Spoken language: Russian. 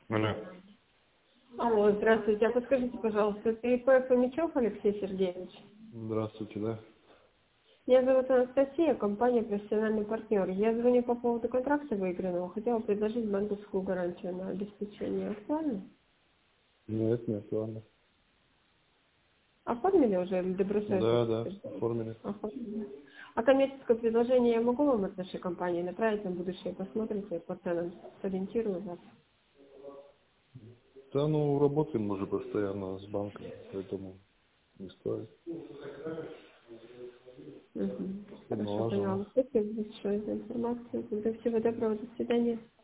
Алло. Алло, здравствуйте. А подскажите, пожалуйста, это ИП Фомичев Алексей Сергеевич? Здравствуйте, да? Меня зовут Анастасия, компания «Профессиональный партнер». Я звоню по поводу контракта выигранного. Хотела предложить банковскую гарантию на обеспечение. Актуально? Нет, не актуально. Оформили уже или добросовестно Да, да, подтверждали? оформили. Оформили. А коммерческое предложение я могу вам от нашей компании направить на будущее? Посмотрите, по ценам сориентирую вас. Да, ну, работаем уже постоянно с банком, поэтому не стоит. Угу. Все Хорошо, налажено. поняла. Спасибо большое за информацию. Всего доброго, до свидания.